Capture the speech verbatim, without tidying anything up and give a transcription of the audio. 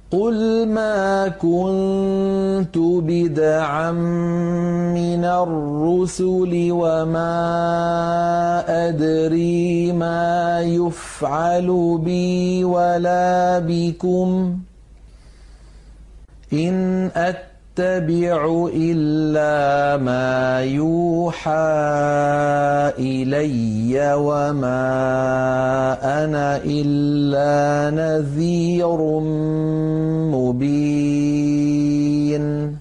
قُلْ مَا كُنتُ بِدْعًا مِّنَ الرُّسُلِ وَمَا أَدْرِي مَا يُفْعَلُ بِي وَلَا بِكُمْ ۖ إِنْ أَتَّبِعُ إِلَّا مَا يُوحَىٰ إِلَيَّ وَمَا أَنَا إِلَّا نَذِيرٌ مُّبِينٌ